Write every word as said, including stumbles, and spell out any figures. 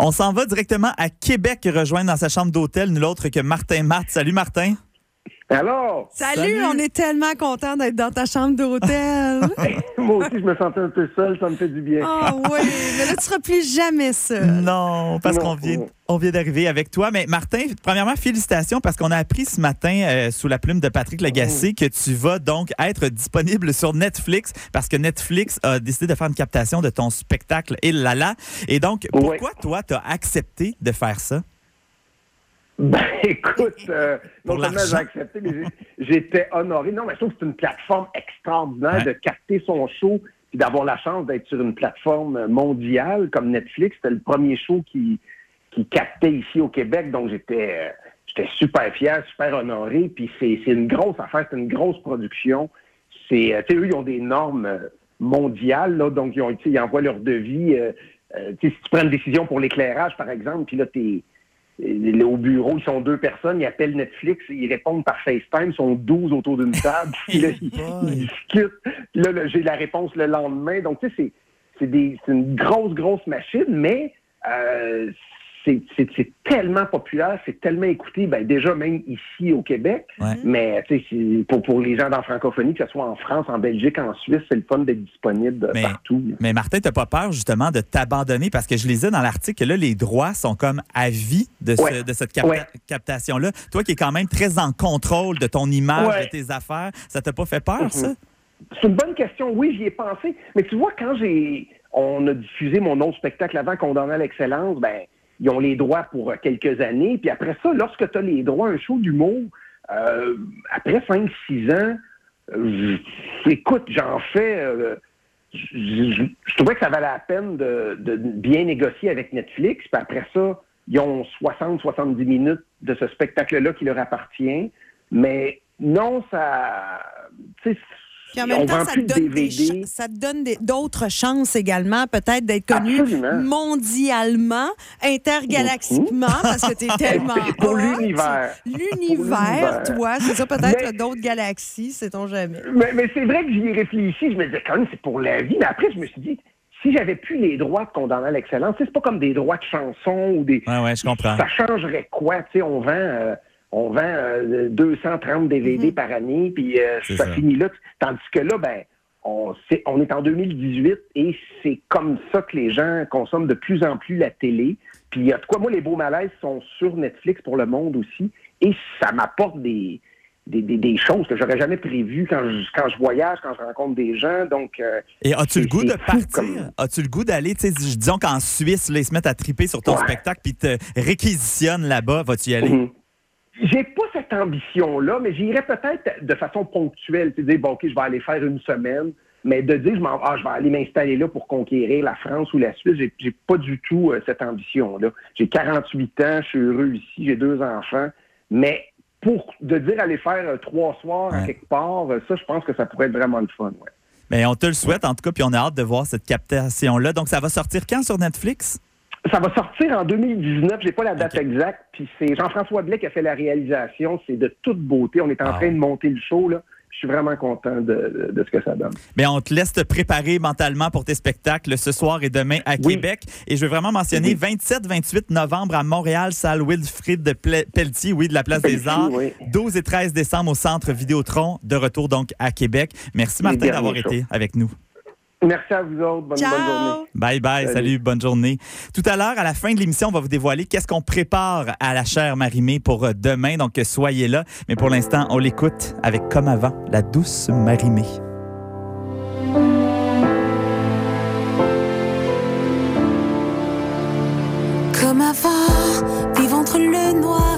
On s'en va directement à Québec rejoindre dans sa chambre d'hôtel nul autre que Martin Matt. Salut Martin. Alors. Salut, Salut, on est tellement contents d'être dans ta chambre d'hôtel. Moi aussi, je me sentais un peu seul, ça me fait du bien. Oh oui, mais là, tu seras plus jamais seul. Non, parce Non. qu'on vient, on vient d'arriver avec toi. Mais Martin, premièrement, félicitations parce qu'on a appris ce matin, euh, sous la plume de Patrick Lagacé, que tu vas donc être disponible sur Netflix parce que Netflix a décidé de faire une captation de ton spectacle Il Lala. Et donc, pourquoi Ouais. toi, tu as accepté de faire ça? Ben, écoute, euh, Pour non seulement l'argent. j'ai accepté, mais j'ai- j'étais honoré. Non, mais je trouve que c'est une plateforme extraordinaire Ouais. de capter son show et d'avoir la chance d'être sur une plateforme mondiale comme Netflix. C'était le premier show qui, qui captait ici au Québec, donc j'étais euh, j'étais super fier, super honoré. Puis c'est c'est une grosse affaire, c'est une grosse production. C'est, euh, tu sais, eux, ils ont des normes euh, mondiales, là, donc ils, ont, tu sais, ils envoient leur devis. Euh, euh, tu sais, si tu prends une décision pour l'éclairage, par exemple, puis là, t'es Euh, au bureau, ils sont deux personnes, ils appellent Netflix, ils répondent par FaceTime, ils sont douze autour d'une table, puis là, ils, ils discutent. Puis là, là, j'ai la réponse le lendemain. Donc, tu sais, c'est, c'est, des, c'est une grosse, grosse machine, mais euh, c'est, c'est, c'est tellement populaire, c'est tellement écouté, ben, déjà même ici au Québec, Ouais. mais tu sais, c'est pour, pour les gens dans la francophonie, que ce soit en France, en Belgique, en Suisse, c'est le fun d'être disponible Mais- partout. Mais Martin, t'as pas peur justement de t'abandonner parce que je lisais dans l'article que là, les droits sont comme à vie de, ce- Ouais. de cette capta- Ouais. captation-là. Toi qui es quand même très en contrôle de ton image, Ouais. de tes affaires, ça t'a pas fait peur, Mhm. ça? C'est une bonne question. Oui, j'y ai pensé. Mais tu vois, quand j'ai on a diffusé mon autre spectacle avant, Condamné à l'excellence, ben ils ont les droits pour quelques années. Puis après ça, lorsque tu as les droits à un show d'humour, euh, après cinq six ans, euh, écoute, j'en fais... euh, je, je- je trouvais que ça valait la peine de, de bien négocier avec Netflix. Puis après ça, ils ont soixante à soixante-dix minutes de ce spectacle-là qui leur appartient. Mais non, ça... tu sais, Puis en on même temps, vend ça plus te de donne, des D V D. ch- ça te donne des- d'autres chances également, peut-être d'être connu Absolument. mondialement, intergalactiquement, parce que tu es tellement Pour hot. l'univers. L'univers, Pour toi, c'est ça, peut-être Mais- d'autres galaxies, sait-on jamais. Mais, mais c'est vrai que j'y ai réfléchi. Je me disais, quand même, c'est pour la vie. Mais après, je me suis dit, si j'avais plus les droits de Condamné à l'excellence, tu sais, c'est pas comme des droits de chanson ou des... Ouais, ouais, je comprends. Ça changerait quoi? Tu sais, on vend... euh, on vend euh, deux cent trente D V D Mm-hmm. par année, puis euh, C'est ça, ça. finit là. Tandis que là, ben, on, c'est, on est en deux mille dix-huit et c'est comme ça que les gens consomment de plus en plus la télé. Puis il y a de quoi, moi, les beaux malaises sont sur Netflix pour le monde aussi, et ça m'apporte des, des, des, des choses que j'aurais jamais prévues quand je, quand je voyage, quand je rencontre des gens. Donc, euh, Et as-tu le c'est- goût de c'est fou partir? comme- As-tu le goût d'aller, tu sais, disons qu'en Suisse, là, ils se mettent à triper sur ton Ouais. spectacle puis te réquisitionnent là-bas. Vas-tu y aller? Mhm. J'ai pas cette ambition-là, mais j'irais peut-être de façon ponctuelle. Tu sais, dire, bon, OK, je vais aller faire une semaine, mais de dire, je, m'en, ah, je vais aller m'installer là pour conquérir la France ou la Suisse, j'ai, j'ai pas du tout euh, cette ambition-là. J'ai quarante-huit ans, je suis heureux ici, j'ai deux enfants, mais pour de dire aller faire euh, trois soirs à Ouais. quelque part, euh, ça, je pense que ça pourrait être vraiment le fun, ouais. Mais on te le souhaite, en tout cas, puis on a hâte de voir cette captation-là. Donc, ça va sortir quand sur Netflix? Ça va sortir en deux mille dix-neuf, j'ai pas la date Ok. exacte, puis c'est Jean-François Blais qui a fait la réalisation, c'est de toute beauté, on est en Ah train ouais. de monter le show, là. Je suis vraiment content de, de, de ce que ça donne. Mais on te laisse te préparer mentalement pour tes spectacles ce soir et demain à Oui. Québec. Et je veux vraiment mentionner Oui. vingt-sept vingt-huit novembre à Montréal, salle Wilfrid de Ple- Pelletier, oui, de la Place des Pelletier, Arts. oui. douze et treize décembre au Centre Vidéotron, de retour donc à Québec. Merci Martin derniers d'avoir shows. été avec nous. Merci à vous autres. Bonne, bonne journée. Ciao! Bye bye, salut. Salut. bonne journée. Tout à l'heure, à la fin de l'émission, on va vous dévoiler qu'est-ce qu'on prépare à la chère Marie-Mé pour euh, demain, donc euh, soyez là. Mais pour l'instant, on l'écoute avec Comme avant, la douce Marie-Mé. Comme avant, vivre entre le noir